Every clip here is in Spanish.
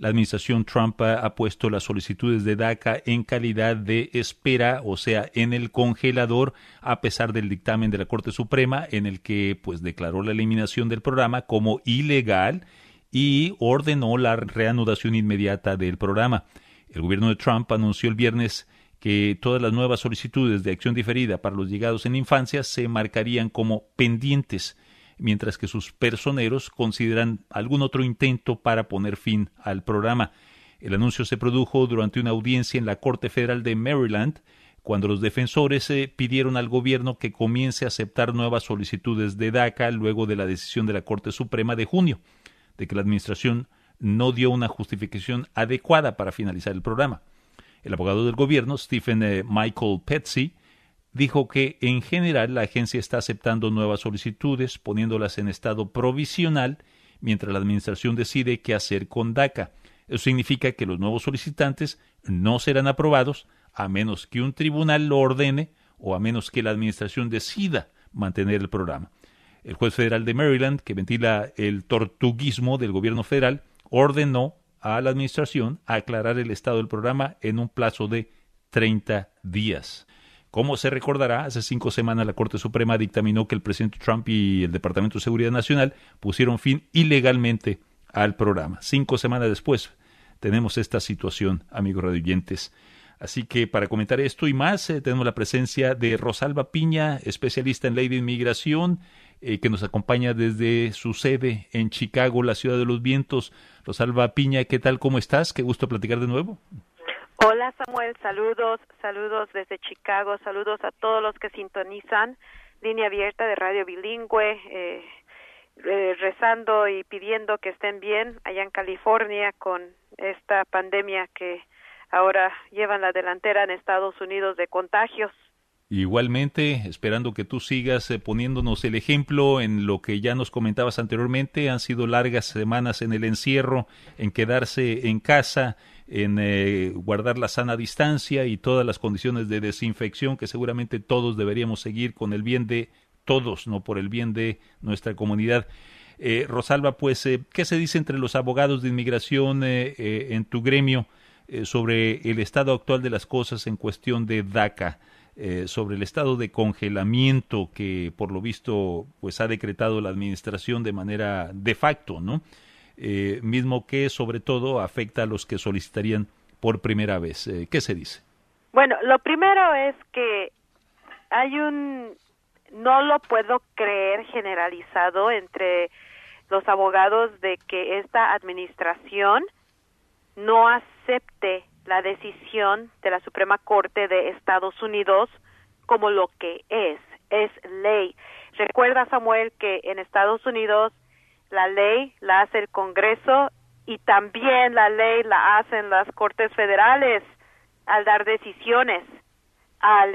La administración Trump ha puesto las solicitudes de DACA en calidad de espera, o sea, en el congelador, a pesar del dictamen de la Corte Suprema en el que pues declaró la eliminación del programa como ilegal y ordenó la reanudación inmediata del programa. El gobierno de Trump anunció el viernes que todas las nuevas solicitudes de acción diferida para los llegados en infancia se marcarían como pendientes, mientras que sus personeros consideran algún otro intento para poner fin al programa. El anuncio se produjo durante una audiencia en la Corte Federal de Maryland, cuando los defensores pidieron al gobierno que comience a aceptar nuevas solicitudes de DACA luego de la decisión de la Corte Suprema de junio, de que la administración no dio una justificación adecuada para finalizar el programa. El abogado del gobierno, Stephen Michael Petsy, dijo que en general la agencia está aceptando nuevas solicitudes, poniéndolas en estado provisional, mientras la administración decide qué hacer con DACA. Eso significa que los nuevos solicitantes no serán aprobados a menos que un tribunal lo ordene o a menos que la administración decida mantener el programa. El juez federal de Maryland, que ventila el tortuguismo del gobierno federal, ordenó a la administración aclarar el estado del programa en un plazo de 30 días. Como se recordará, hace 5 semanas la Corte Suprema dictaminó que el presidente Trump y el Departamento de Seguridad Nacional pusieron fin ilegalmente al programa. 5 semanas después tenemos esta situación, amigos radioyentes. Así que para comentar esto y más, tenemos la presencia de Rosalba Piña, especialista en ley de inmigración, que nos acompaña desde su sede en Chicago, la ciudad de los vientos. Rosalba Piña, ¿qué tal? ¿Cómo estás? Qué gusto platicar de nuevo. Hola Samuel, saludos desde Chicago, saludos a todos los que sintonizan Línea Abierta de Radio Bilingüe, rezando y pidiendo que estén bien allá en California con esta pandemia que ahora llevan la delantera en Estados Unidos de contagios. Igualmente, esperando que tú sigas poniéndonos el ejemplo en lo que ya nos comentabas anteriormente. Han sido largas semanas en el encierro, en quedarse en casa, en guardar la sana distancia y todas las condiciones de desinfección que seguramente todos deberíamos seguir con el bien de todos, no por el bien de nuestra comunidad. Rosalba, pues, ¿qué se dice entre los abogados de inmigración en tu gremio sobre el estado actual de las cosas en cuestión de DACA? Sobre el estado de congelamiento que por lo visto pues ha decretado la administración de manera de facto, ¿no? Mismo que sobre todo afecta a los que solicitarían por primera vez. ¿Qué se dice? Bueno, lo primero es que no lo puedo creer generalizado entre los abogados de que esta administración no acepte la decisión de la Suprema Corte de Estados Unidos como lo que es ley. Recuerda, Samuel, que en Estados Unidos la ley la hace el Congreso y también la ley la hacen las Cortes Federales al dar decisiones, al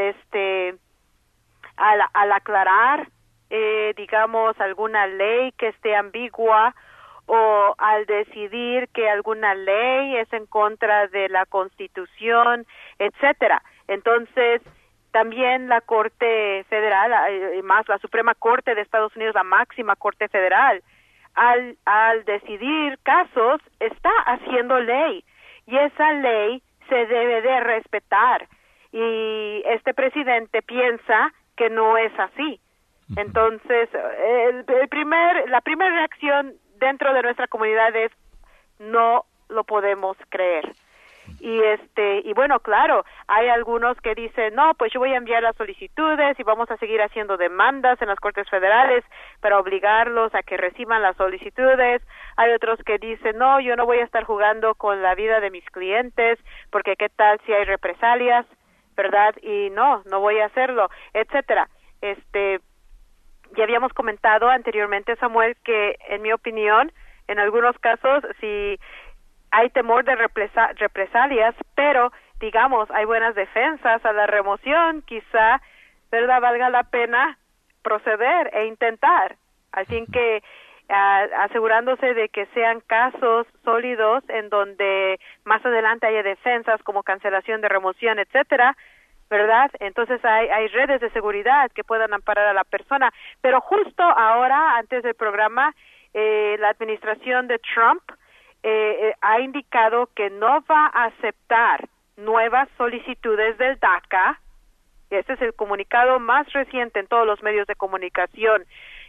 aclarar, digamos, alguna ley que esté ambigua o al decidir que alguna ley es en contra de la Constitución, etcétera. Entonces, también la Corte Federal, más la Suprema Corte de Estados Unidos, la máxima Corte Federal, al decidir casos, está haciendo ley, y esa ley se debe de respetar, y este presidente piensa que no es así. Entonces, la primera reacción dentro de nuestra comunidad es no lo podemos creer. Y bueno, claro, hay algunos que dicen, no, pues yo voy a enviar las solicitudes y vamos a seguir haciendo demandas en las Cortes Federales para obligarlos a que reciban las solicitudes. Hay otros que dicen, no, yo no voy a estar jugando con la vida de mis clientes porque qué tal si hay represalias, ¿verdad? Y no voy a hacerlo, etcétera. Ya habíamos comentado anteriormente, Samuel, que en mi opinión, en algunos casos, si hay temor de represalias, pero, digamos, hay buenas defensas a la remoción, quizá, ¿verdad?, valga la pena proceder e intentar, al fin que asegurándose de que sean casos sólidos en donde más adelante haya defensas como cancelación de remoción, etcétera, ¿verdad? Entonces hay redes de seguridad que puedan amparar a la persona. Pero justo ahora, antes del programa, la administración de Trump ha indicado que no va a aceptar nuevas solicitudes del DACA. Este es el comunicado más reciente en todos los medios de comunicación.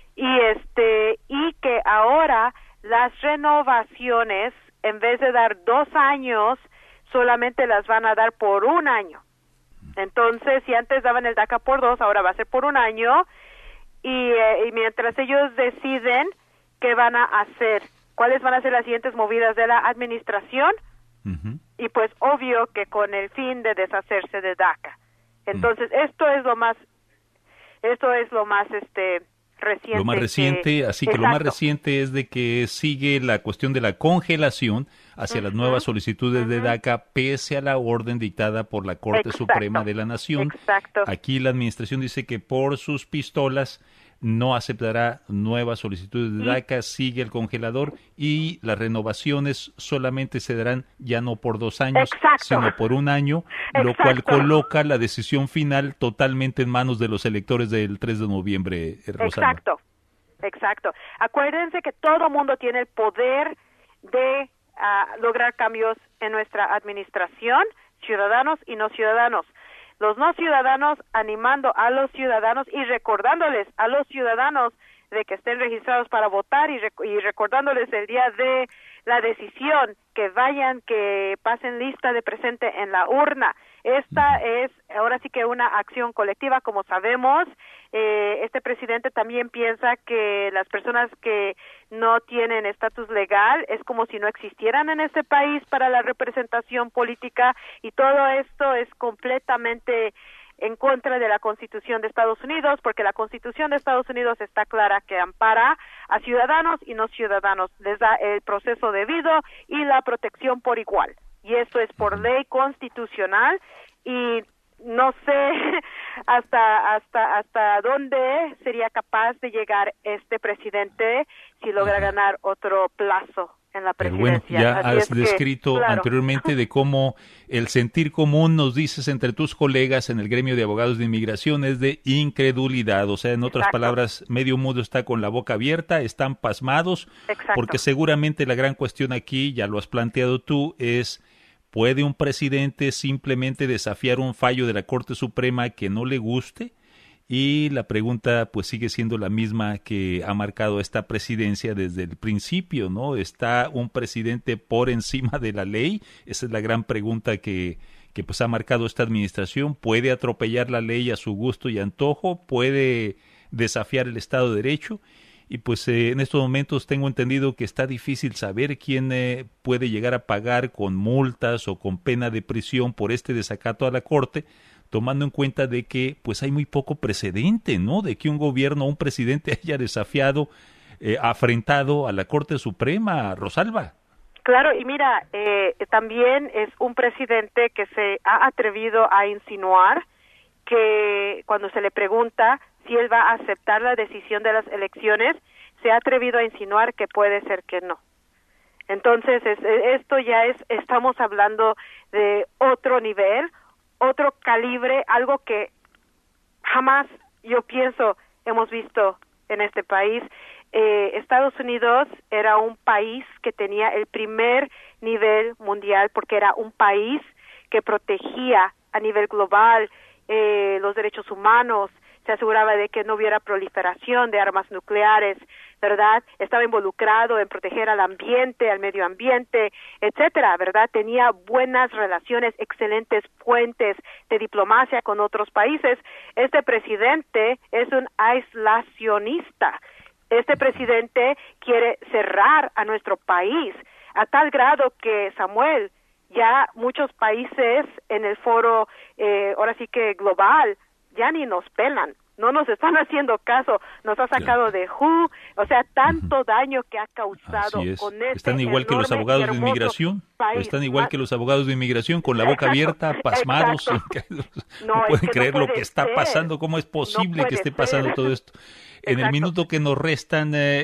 Y que ahora las renovaciones, en vez de dar 2 años, solamente las van a dar por 1 año. Entonces, si antes daban el DACA por 2, ahora va a ser por 1 año. Y mientras ellos deciden qué van a hacer, cuáles van a ser las siguientes movidas de la administración, y pues obvio que con el fin de deshacerse de DACA. Entonces, esto es lo más reciente. Lo más reciente, así que exacto. lo más reciente es de que sigue la cuestión de la congelación hacia las nuevas solicitudes de DACA pese a la orden dictada por la Corte Suprema de la Nación. Exacto. Aquí la administración dice que por sus pistolas no aceptará nuevas solicitudes de DACA, sigue el congelador y las renovaciones solamente se darán ya no por 2 años, sino por 1 año, lo cual coloca la decisión final totalmente en manos de los electores del 3 de noviembre, Rosalba. Exacto. Acuérdense que todo mundo tiene el poder de lograr cambios en nuestra administración, ciudadanos y no ciudadanos. Los no ciudadanos animando a los ciudadanos y recordándoles a los ciudadanos de que estén registrados para votar y recordándoles el día de la decisión, que vayan, que pasen lista de presente en la urna. Esta es ahora sí que una acción colectiva, como sabemos. Este presidente también piensa que las personas que no tienen estatus legal es como si no existieran en este país para la representación política, y todo esto es completamente en contra de la Constitución de Estados Unidos, porque la Constitución de Estados Unidos está clara que ampara a ciudadanos y no ciudadanos, les da el proceso debido y la protección por igual, y esto es por ley constitucional. Y no sé hasta dónde sería capaz de llegar este presidente si logra ganar otro plazo en la presidencia. Pero bueno, ya has descrito anteriormente de cómo el sentir común, nos dices, entre tus colegas en el gremio de abogados de inmigración es de incredulidad. O sea, en otras palabras, medio mundo está con la boca abierta, están pasmados, porque seguramente la gran cuestión aquí, ya lo has planteado tú, es: ¿puede un presidente simplemente desafiar un fallo de la Corte Suprema que no le guste? Y la pregunta pues sigue siendo la misma que ha marcado esta presidencia desde el principio, ¿no? ¿Está un presidente por encima de la ley? Esa es la gran pregunta que pues ha marcado esta administración. ¿Puede atropellar la ley a su gusto y antojo? ¿Puede desafiar el Estado de Derecho? Y pues en estos momentos tengo entendido que está difícil saber quién puede llegar a pagar con multas o con pena de prisión por este desacato a la Corte, tomando en cuenta de que pues hay muy poco precedente, ¿no? De que un gobierno o un presidente haya desafiado, afrentado a la Corte Suprema, Rosalba. Claro, y mira, también es un presidente que se ha atrevido a insinuar que cuando se le pregunta si él va a aceptar la decisión de las elecciones, se ha atrevido a insinuar que puede ser que no. Entonces, esto ya estamos hablando de otro nivel, otro calibre, algo que jamás, yo pienso, hemos visto en este país. Estados Unidos era un país que tenía el primer nivel mundial porque era un país que protegía a nivel global los derechos humanos, se aseguraba de que no hubiera proliferación de armas nucleares, ¿verdad? Estaba involucrado en proteger al ambiente, al medio ambiente, etcétera, ¿verdad? Tenía buenas relaciones, excelentes puentes de diplomacia con otros países. Este presidente es un aislacionista. Este presidente quiere cerrar a nuestro país a tal grado que, Samuel, ya muchos países en el foro, ahora sí que global, ya ni nos pelan, no nos están haciendo caso, nos ha sacado de WHO, o sea, tanto daño que ha causado con este están igual que los abogados de inmigración, están igual que los abogados de inmigración, con la boca abierta, pasmados, no pueden creer lo que está pasando, cómo es posible que esté pasando todo esto. En el minuto que nos resta,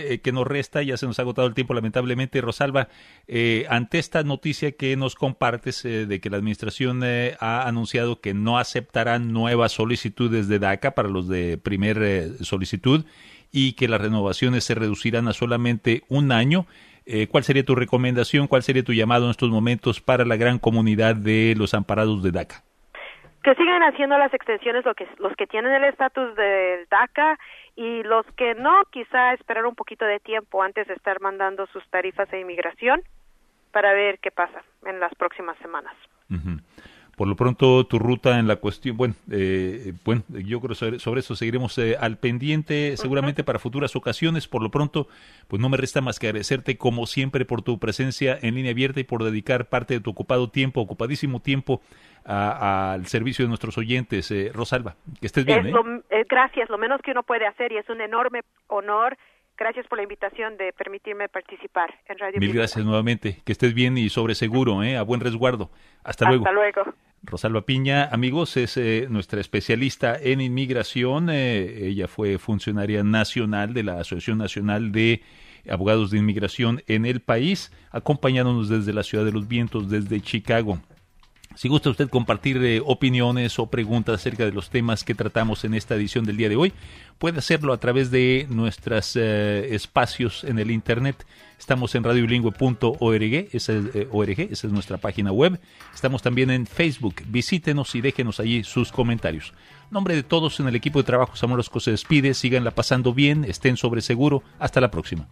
ya se nos ha agotado el tiempo lamentablemente, Rosalba, ante esta noticia que nos compartes de que la administración ha anunciado que no aceptarán nuevas solicitudes de DACA para los de primer solicitud y que las renovaciones se reducirán a solamente 1 año, ¿cuál sería tu recomendación, cuál sería tu llamado en estos momentos para la gran comunidad de los amparados de DACA? Que sigan haciendo las extensiones los que tienen el estatus del DACA, y los que no, quizá esperar un poquito de tiempo antes de estar mandando sus tarifas de inmigración para ver qué pasa en las próximas semanas. Uh-huh. Por lo pronto, tu ruta en la cuestión, yo creo que sobre eso seguiremos al pendiente, seguramente para futuras ocasiones. Por lo pronto, pues no me resta más que agradecerte como siempre por tu presencia en Línea Abierta y por dedicar parte de tu ocupadísimo tiempo al servicio de nuestros oyentes. Rosalba, que estés bien. Gracias, lo menos que uno puede hacer, y es un enorme honor. Gracias por la invitación de permitirme participar en Radio Mil gracias nuevamente. Que estés bien y sobre seguro, a buen resguardo. Hasta luego. Hasta luego. Rosalba Piña, amigos, es nuestra especialista en inmigración. Ella fue funcionaria nacional de la Asociación Nacional de Abogados de Inmigración en el país, acompañándonos desde la Ciudad de los Vientos, desde Chicago. Si gusta usted compartir opiniones o preguntas acerca de los temas que tratamos en esta edición del día de hoy, puede hacerlo a través de nuestros espacios en el Internet. Estamos en radiobilingüe.org, esa es nuestra página web. Estamos también en Facebook. Visítenos y déjenos allí sus comentarios. En nombre de todos en el equipo de Trabajo, Samuel Orozco se despide. Síganla pasando bien, estén sobre seguro. Hasta la próxima.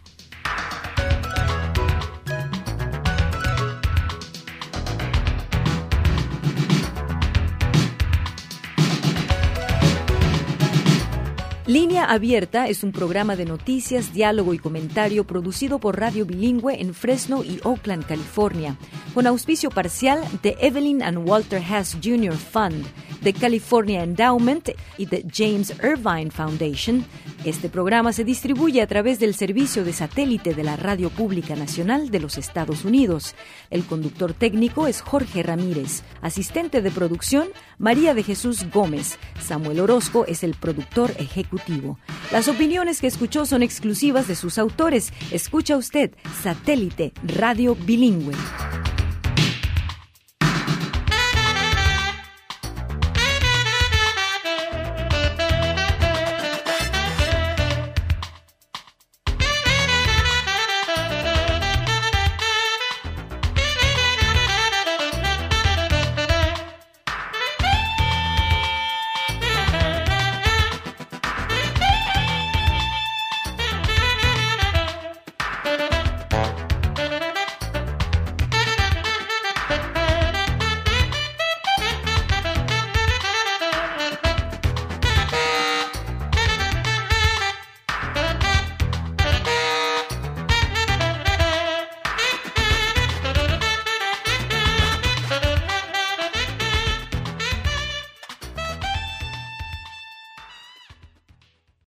Línea Abierta es un programa de noticias, diálogo y comentario producido por Radio Bilingüe en Fresno y Oakland, California, con auspicio parcial de Evelyn and Walter Hess Jr. Fund, de California Endowment y de James Irvine Foundation. Este programa se distribuye a través del servicio de satélite de la Radio Pública Nacional de los Estados Unidos. El conductor técnico es Jorge Ramírez. Asistente de producción, María de Jesús Gómez. Samuel Orozco es el productor ejecutivo. Las opiniones que escuchó son exclusivas de sus autores. Escucha usted Satélite Radio Bilingüe.